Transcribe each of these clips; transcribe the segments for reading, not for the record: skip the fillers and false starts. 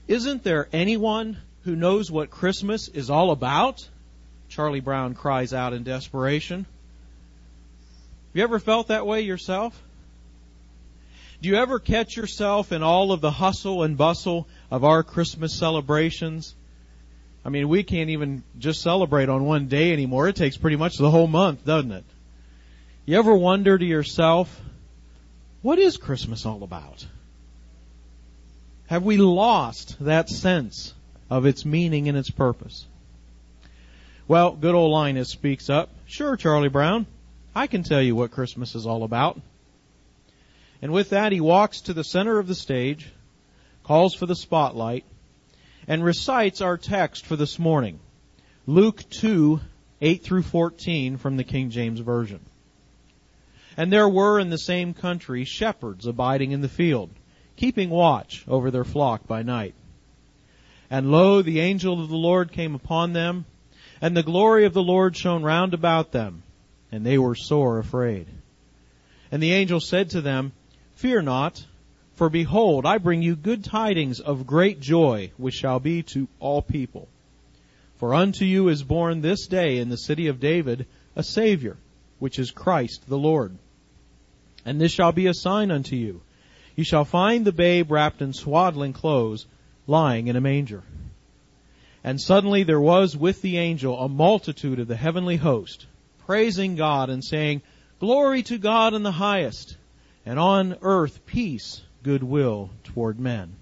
Isn't there anyone who knows what Christmas is all about? Charlie Brown cries out in desperation. Have you ever felt that way yourself? Do you ever catch yourself in all of the hustle and bustle of our Christmas celebrations? I mean, we can't even just celebrate on one day anymore. It takes pretty much the whole month, doesn't it? You ever wonder to yourself, what is Christmas all about? Have we lost that sense of its meaning and its purpose? Well, good old Linus speaks up. Sure, Charlie Brown, I can tell you what Christmas is all about. And with that, he walks to the center of the stage, calls for the spotlight, and recites our text for this morning, Luke 2, 8 through 14 from the King James Version. And there were in the same country shepherds abiding in the field, keeping watch over their flock by night. And lo, the angel of the Lord came upon them, and the glory of the Lord shone round about them, and they were sore afraid. And the angel said to them, Fear not, for behold, I bring you good tidings of great joy, which shall be to all people. For unto you is born this day in the city of David a Savior, which is Christ the Lord. And this shall be a sign unto you. You shall find the babe wrapped in swaddling clothes, lying in a manger. And suddenly there was with the angel a multitude of the heavenly host, praising God and saying, Glory to God in the highest, and on earth peace, goodwill toward men.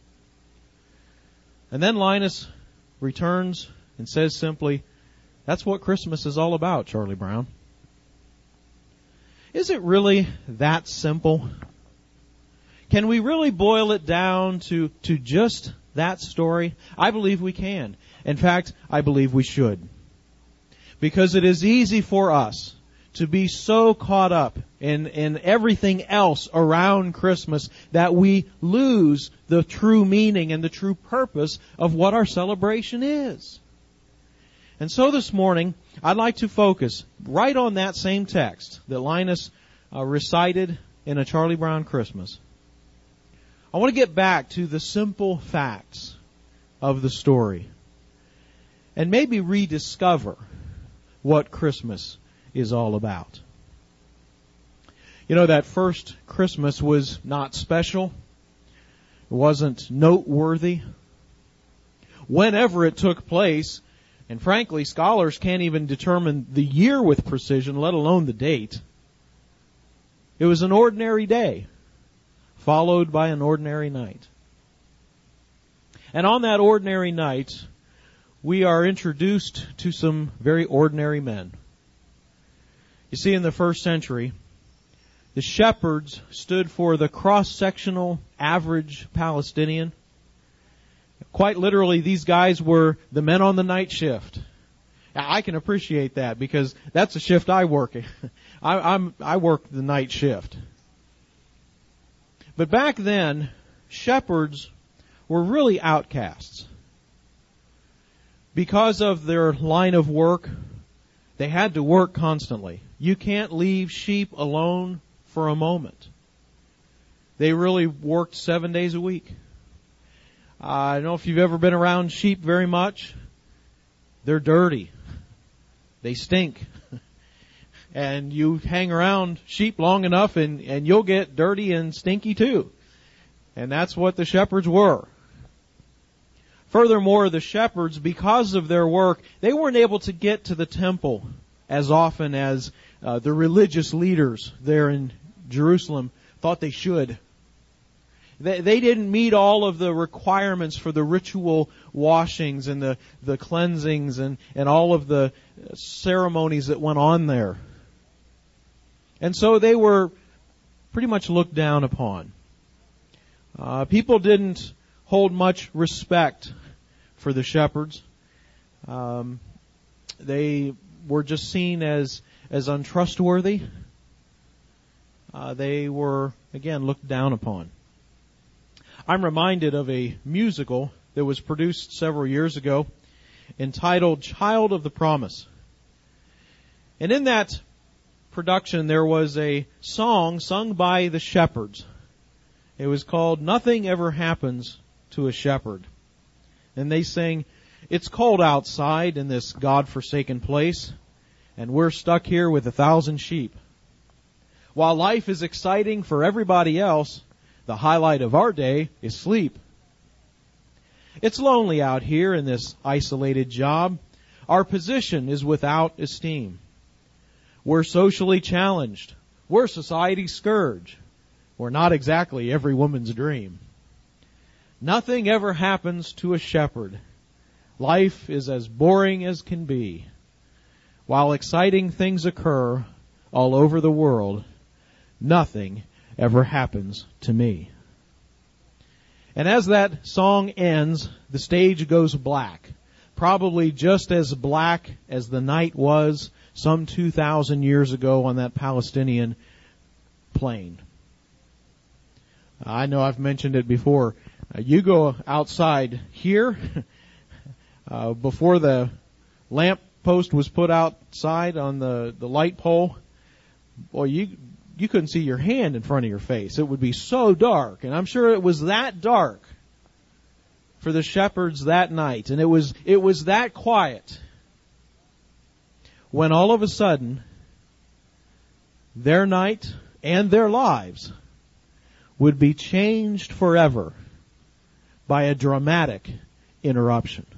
And then Linus returns and says simply, that's what Christmas is all about, Charlie Brown. Is it really that simple? Can we really boil it down to just that story? I believe we can. In fact, I believe we should. Because it is easy for us to be so caught up in everything else around Christmas that we lose the true meaning and the true purpose of what our celebration is. And so this morning, I'd like to focus right on that same text that Linus recited in A Charlie Brown Christmas. I want to get back to the simple facts of the story and maybe rediscover what Christmas is all about. You know, that first Christmas was not special. It wasn't noteworthy. Whenever it took place, and frankly, scholars can't even determine the year with precision, let alone the date. It was an ordinary day, followed by an ordinary night. And on that ordinary night, we are introduced to some very ordinary men. You see, in the first century, the shepherds stood for the cross-sectional average Palestinian. Quite literally, these guys were the men on the night shift. Now, I can appreciate that because that's a shift I work. I work the night shift. But back then, shepherds were really outcasts. Because of their line of work, they had to work constantly. You can't leave sheep alone for a moment. They really worked 7 days a week. I don't know if you've ever been around sheep very much. They're dirty. They stink. And you hang around sheep long enough and you'll get dirty and stinky too. And that's what the shepherds were. Furthermore, the shepherds, because of their work, they weren't able to get to the temple as often as the religious leaders there in Jerusalem thought they should. They didn't meet all of the requirements for the ritual washings and the cleansings and all of the ceremonies that went on there. And so they were pretty much looked down upon. People didn't hold much respect for the shepherds. They were just seen as untrustworthy. They were, again, looked down upon. I'm reminded of a musical that was produced several years ago entitled Child of the Promise. And in that production there was a song sung by the shepherds. It was called Nothing Ever Happens to a Shepherd. and they sing, "It's cold outside in this God-forsaken place, and we're stuck here with 1,000 sheep. While life is exciting for everybody else, the highlight of our day is sleep. It's lonely out here in this isolated job. Our position is without esteem. We're socially challenged. We're society's scourge. We're not exactly every woman's dream. Nothing ever happens to a shepherd. Life is as boring as can be. While exciting things occur all over the world, nothing ever happens to me." And as that song ends, the stage goes black. Probably just as black as the night was some 2,000 years ago on that Palestinian plain. I know I've mentioned it before. You go outside here, before the lamp post was put outside on the light pole, boy, you couldn't see your hand in front of your face. It would be so dark. And I'm sure it was that dark for the shepherds that night. And it was that quiet when all of a sudden their night and their lives would be changed forever by a dramatic interruption.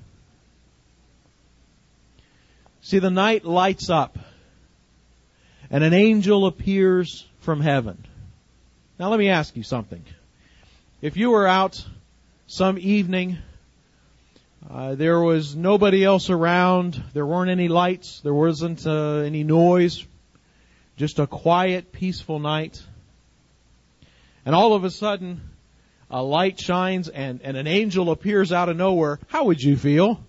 See, the night lights up and an angel appears from heaven. Now let me ask you something. If you were out some evening, there was nobody else around, there weren't any lights, there wasn't any noise, just a quiet, peaceful night, and all of a sudden a light shines and an angel appears out of nowhere, how would you feel?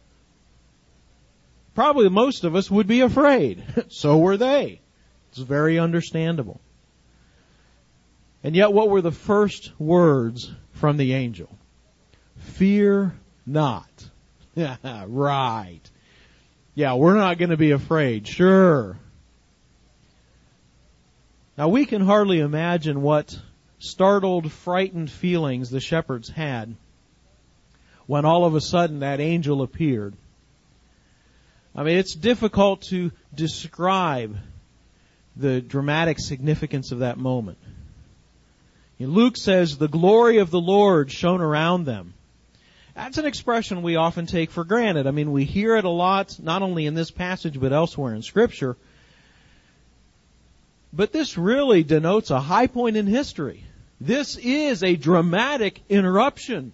Probably most of us would be afraid. So were they. It's very understandable. And yet what were the first words from the angel? Fear not. Right. Yeah, we're not going to be afraid. Sure. Now we can hardly imagine what startled, frightened feelings the shepherds had when all of a sudden that angel appeared. I mean, it's difficult to describe the dramatic significance of that moment. Luke says, "The glory of the Lord shone around them." That's an expression we often take for granted. I mean, we hear it a lot, not only in this passage, but elsewhere in Scripture. But this really denotes a high point in history. This is a dramatic interruption.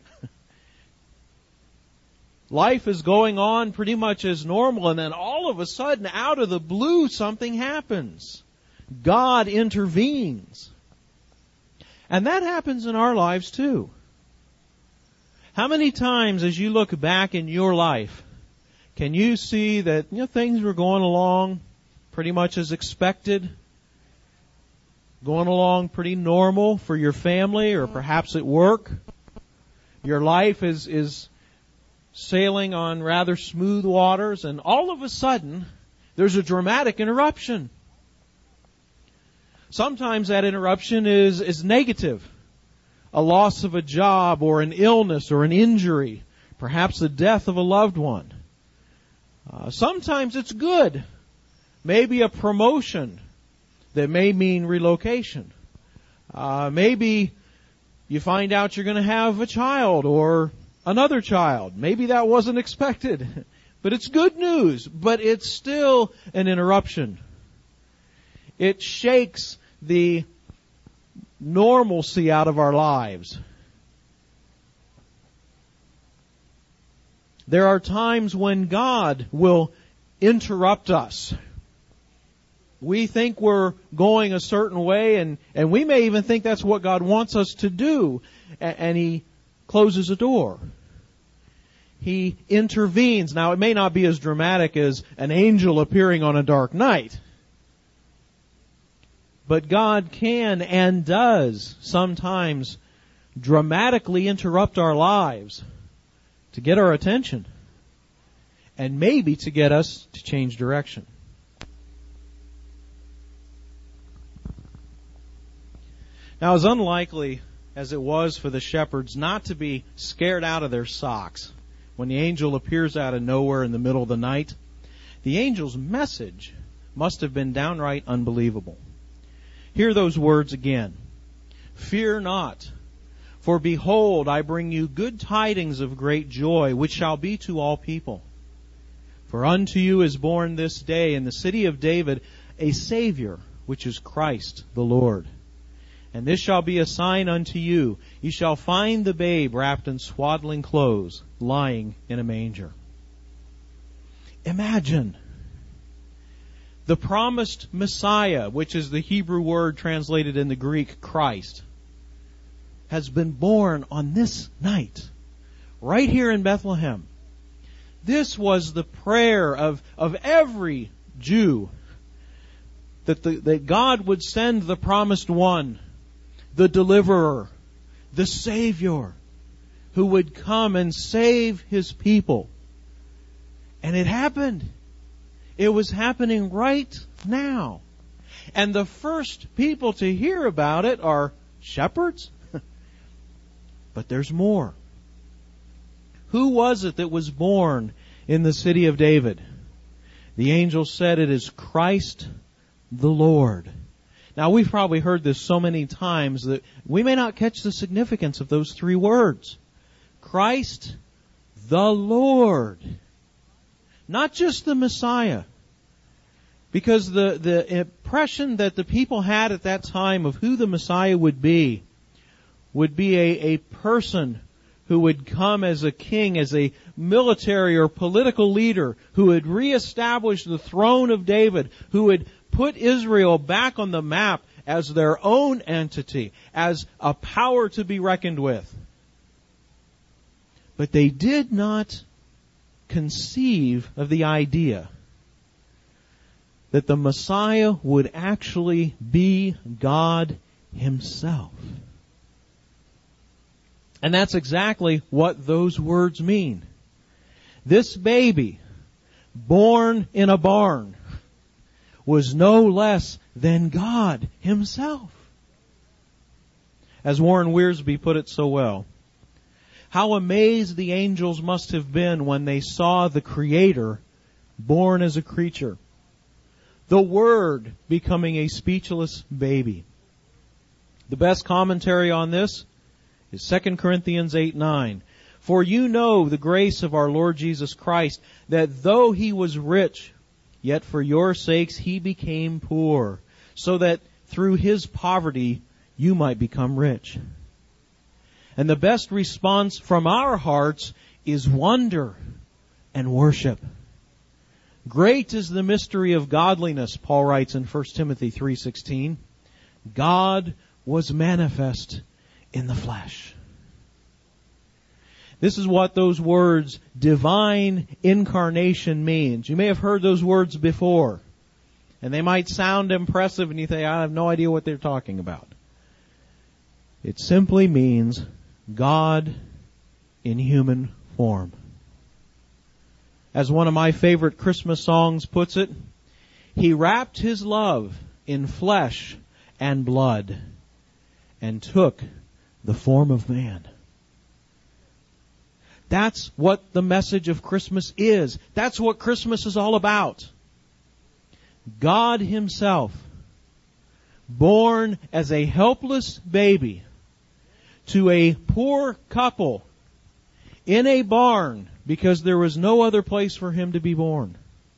Life is going on pretty much as normal, and then all of a sudden, out of the blue, something happens. God intervenes. And that happens in our lives too. How many times as you look back in your life, can you see that things were going along pretty much as expected? Going along pretty normal for your family or perhaps at work? Your life is sailing on rather smooth waters, and all of a sudden, there's a dramatic interruption. Sometimes that interruption is negative. A loss of a job or an illness or an injury, perhaps the death of a loved one. Sometimes it's good. Maybe a promotion that may mean relocation. Maybe you find out you're going to have a child or another child. Maybe that wasn't expected. But it's good news. But it's still an interruption. It shakes the normalcy out of our lives. There are times when God will interrupt us. We think we're going a certain way, and we may even think that's what God wants us to do, and He closes a door. He intervenes. Now, it may not be as dramatic as an angel appearing on a dark night, but God can and does sometimes dramatically interrupt our lives to get our attention and maybe to get us to change direction. Now, as unlikely as it was for the shepherds not to be scared out of their socks when the angel appears out of nowhere in the middle of the night, the angel's message must have been downright unbelievable. Hear those words again. Fear not, for behold, I bring you good tidings of great joy, which shall be to all people. For unto you is born this day in the city of David a Savior, which is Christ the Lord. And this shall be a sign unto you. You shall find the babe wrapped in swaddling clothes, lying in a manger. Imagine the promised Messiah, which is the Hebrew word translated in the Greek Christ, has been born on this night, right here in Bethlehem. This was the prayer of every Jew, that God would send the promised one, the deliverer, the Savior, who would come and save His people. And it happened. It was happening right now. And the first people to hear about it are shepherds. But there's more. Who was it that was born in the city of David? The angel said it is Christ the Lord. Now, we've probably heard this so many times that we may not catch the significance of those three words. Christ the Lord. Not just the Messiah. Because the impression that the people had at that time of who the Messiah would be a person who would come as a king, as a military or political leader, who would reestablish the throne of David, who would put Israel back on the map as their own entity, as a power to be reckoned with. But they did not conceive of the idea that the Messiah would actually be God Himself. And that's exactly what those words mean. This baby, born in a barn, was no less than God Himself. As Warren Wiersbe put it so well, how amazed the angels must have been when they saw the Creator born as a creature, the Word becoming a speechless baby. The best commentary on this is 2 Corinthians 8:9. For you know the grace of our Lord Jesus Christ, that though He was rich, yet for your sakes He became poor, so that through His poverty you might become rich. And the best response from our hearts is wonder and worship. Great is the mystery of godliness, Paul writes in 1 Timothy 3:16. God was manifest in the flesh. This is what those words, divine incarnation, means. You may have heard those words before, and they might sound impressive, and you think, I have no idea what they're talking about. It simply means God in human form. As one of my favorite Christmas songs puts it, He wrapped His love in flesh and blood and took the form of man. That's what the message of Christmas is. That's what Christmas is all about. God Himself, born as a helpless baby to a poor couple in a barn because there was no other place for Him to be born.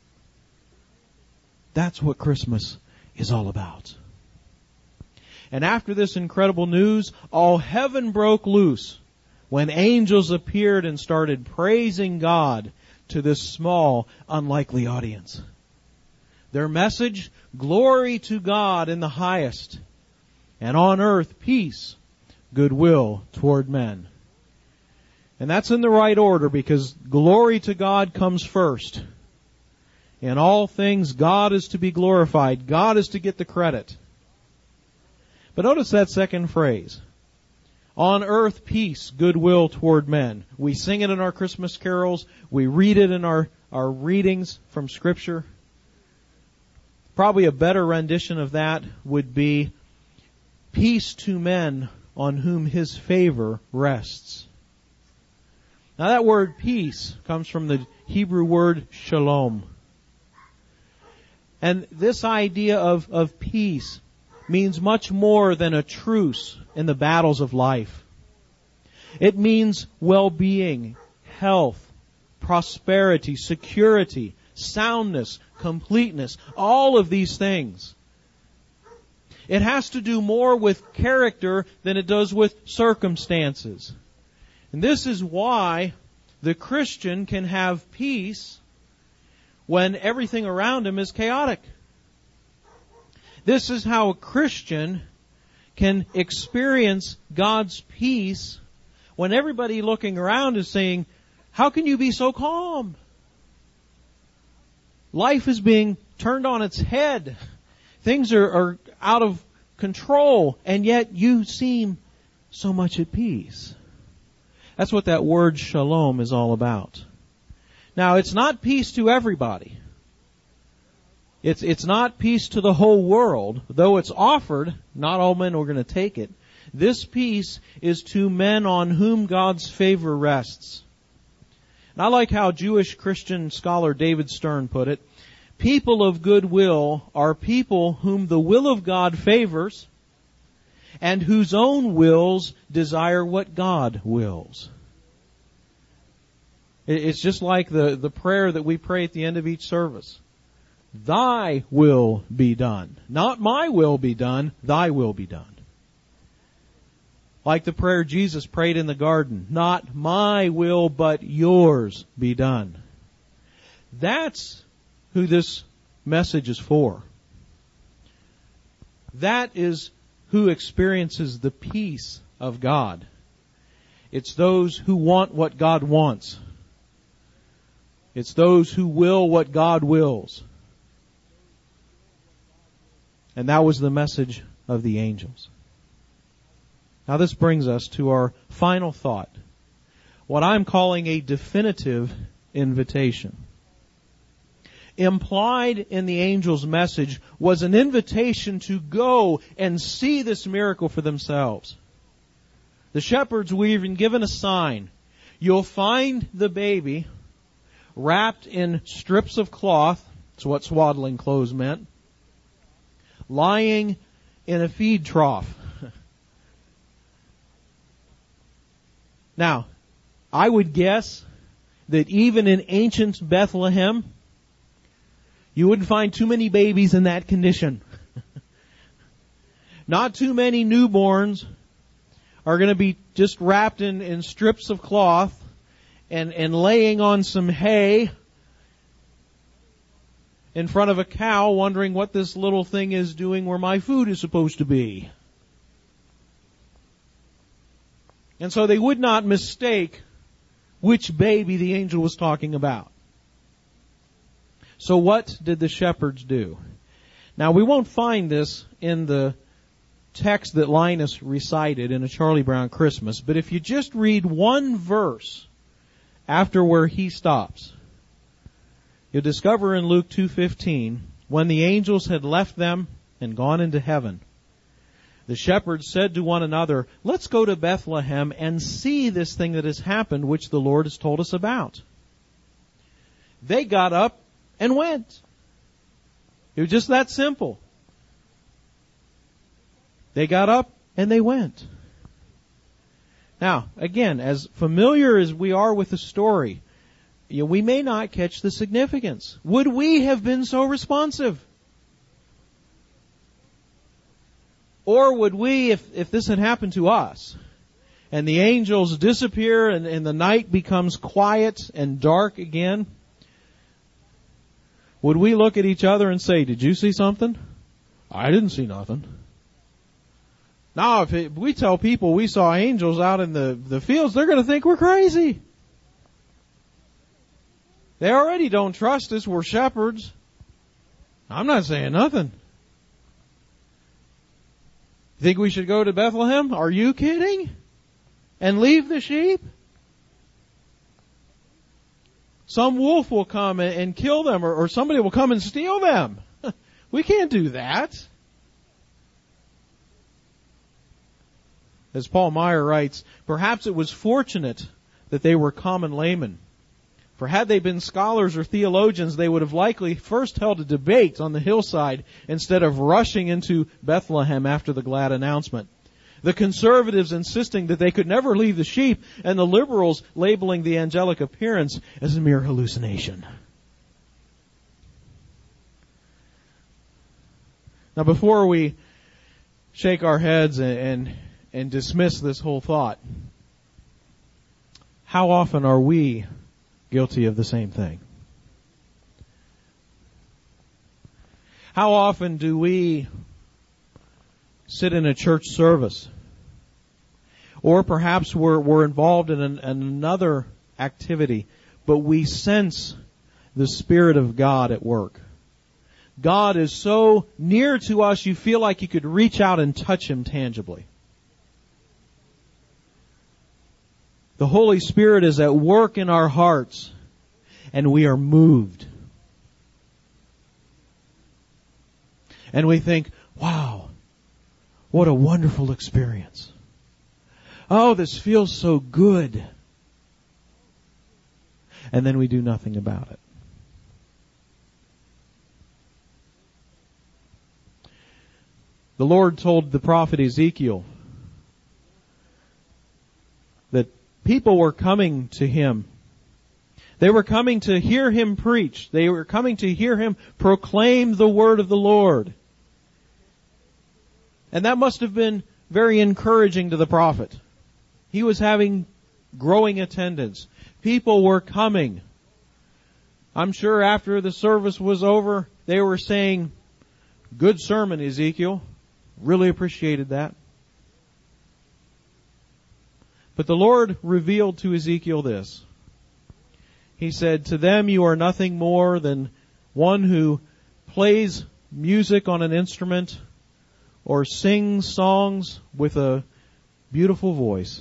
That's what Christmas is all about. And after this incredible news, all heaven broke loose when angels appeared and started praising God to this small, unlikely audience. Their message, glory to God in the highest, and on earth peace, goodwill toward men. And that's in the right order, because glory to God comes first. In all things, God is to be glorified. God is to get the credit. But notice that second phrase. On earth, peace, goodwill toward men. We sing it in our Christmas carols. We read it in our readings from Scripture. Probably a better rendition of that would be peace to men on whom His favor rests. Now that word peace comes from the Hebrew word shalom. And this idea of peace means much more than a truce in the battles of life. It means well-being, health, prosperity, security, soundness, completeness, all of these things. It has to do more with character than it does with circumstances. And this is why the Christian can have peace when everything around him is chaotic. This is how a Christian can experience God's peace when everybody looking around is saying, how can you be so calm? Life is being turned on its head. Things are out of control, and yet you seem so much at peace. That's what that word shalom is all about. Now, it's not peace to everybody. It's not peace to the whole world. Though it's offered, not all men are going to take it. This peace is to men on whom God's favor rests. And I like how Jewish Christian scholar David Stern put it. People of goodwill are people whom the will of God favors and whose own wills desire what God wills. It's just like the prayer that we pray at the end of each service. Thy will be done. Not my will be done, thy will be done. Like the prayer Jesus prayed in the garden. Not my will, but yours be done. That's who this message is for. That is who experiences the peace of God. It's those who want what God wants. It's those who will what God wills. And that was the message of the angels. Now this brings us to our final thought. What I'm calling a definitive invitation. Implied in the angel's message was an invitation to go and see this miracle for themselves. The shepherds were even given a sign. You'll find the baby wrapped in strips of cloth. That's what swaddling clothes meant. Lying in a feed trough. Now, I would guess that even in ancient Bethlehem, you wouldn't find too many babies in that condition. Not too many newborns are going to be just wrapped in strips of cloth and laying on some hay in front of a cow wondering what this little thing is doing where my food is supposed to be. And so they would not mistake which baby the angel was talking about. So what did the shepherds do? Now we won't find this in the text that Linus recited in A Charlie Brown Christmas, but if you just read one verse after where he stops, you'll discover in Luke 2:15, when the angels had left them and gone into heaven, the shepherds said to one another, let's go to Bethlehem and see this thing that has happened, which the Lord has told us about. They got up and went. It was just that simple. They got up and they went. Now, again, as familiar as we are with the story, we may not catch the significance. Would we have been so responsive? Or would we, if this had happened to us, and the angels disappear and the night becomes quiet and dark again, would we look at each other and say, did you see something? I didn't see nothing. Now, if we tell people we saw angels out in the fields, they're going to think we're crazy. They already don't trust us. We're shepherds. I'm not saying nothing. Think we should go to Bethlehem? Are you kidding? And leave the sheep? Some wolf will come and kill them, or somebody will come and steal them. We can't do that. As Paul Meyer writes, perhaps it was fortunate that they were common laymen. For had they been scholars or theologians, they would have likely first held a debate on the hillside instead of rushing into Bethlehem after the glad announcement. The conservatives insisting that they could never leave the sheep, and the liberals labeling the angelic appearance as a mere hallucination. Now, before we shake our heads and dismiss this whole thought, how often are we guilty of the same thing? How often do we sit in a church service, or perhaps we're involved in another activity, but we sense the Spirit of God at work? God is so near to us, you feel like you could reach out and touch Him tangibly. The Holy Spirit is at work in our hearts, and we are moved. And we think, wow, what a wonderful experience. Oh, this feels so good. And then we do nothing about it. The Lord told the prophet Ezekiel that people were coming to Him. They were coming to hear Him preach. They were coming to hear Him proclaim the word of the Lord. And that must have been very encouraging to the prophet. He was having growing attendance. People were coming. I'm sure after the service was over, they were saying, "Good sermon, Ezekiel. Really appreciated that." But the Lord revealed to Ezekiel this. He said, "To them you are nothing more than one who plays music on an instrument or sings songs with a beautiful voice.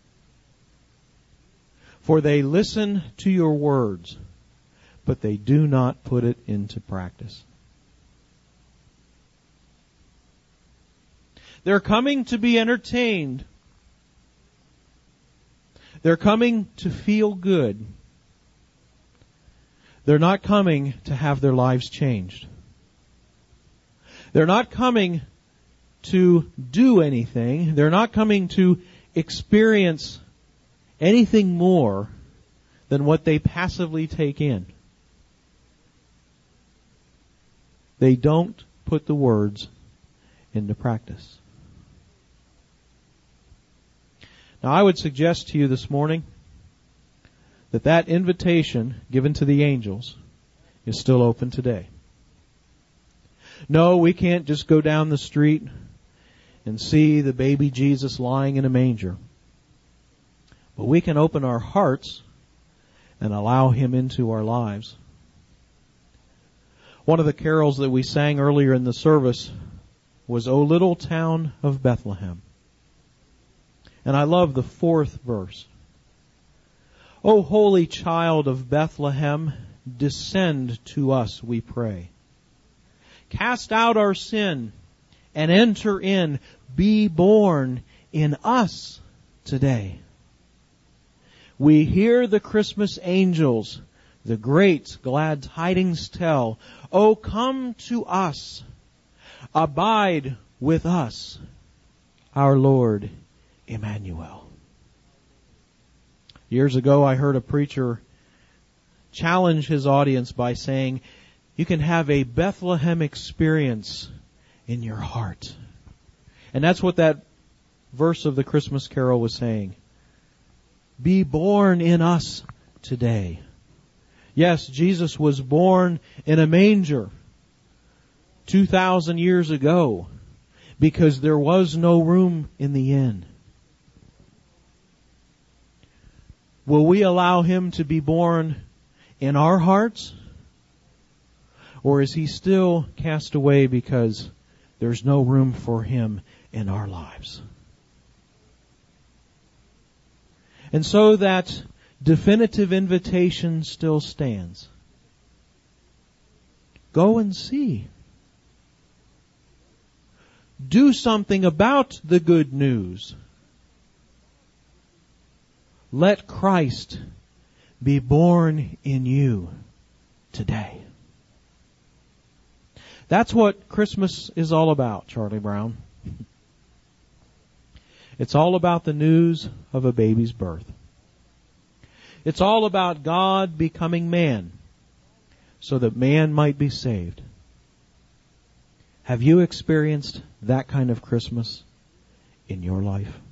For they listen to your words, but they do not put it into practice." They're coming to be entertained. They're coming to feel good. They're not coming to have their lives changed. They're not coming to do anything. They're not coming to experience anything more than what they passively take in. They don't put the words into practice. Now, I would suggest to you this morning that invitation given to the angels is still open today. No, we can't just go down the street and see the baby Jesus lying in a manger. But we can open our hearts and allow Him into our lives. One of the carols that we sang earlier in the service was "O Little Town of Bethlehem." And I love the 4th verse. "O holy child of Bethlehem, descend to us, we pray. Cast out our sin and enter in. Be born in us today. We hear the Christmas angels, the great glad tidings tell. Oh, come to us. Abide with us, our Lord Emmanuel." Years ago, I heard a preacher challenge his audience by saying, you can have a Bethlehem experience in your heart. And that's what that verse of the Christmas carol was saying. Be born in us today. Yes, Jesus was born in a manger 2,000 years ago because there was no room in the inn. Will we allow Him to be born in our hearts? Or is He still cast away because there's no room for Him in our lives? And so that definitive invitation still stands. Go and see. Do something about the good news. Let Christ be born in you today. That's what Christmas is all about, Charlie Brown. It's all about the news of a baby's birth. It's all about God becoming man so that man might be saved. Have you experienced that kind of Christmas in your life?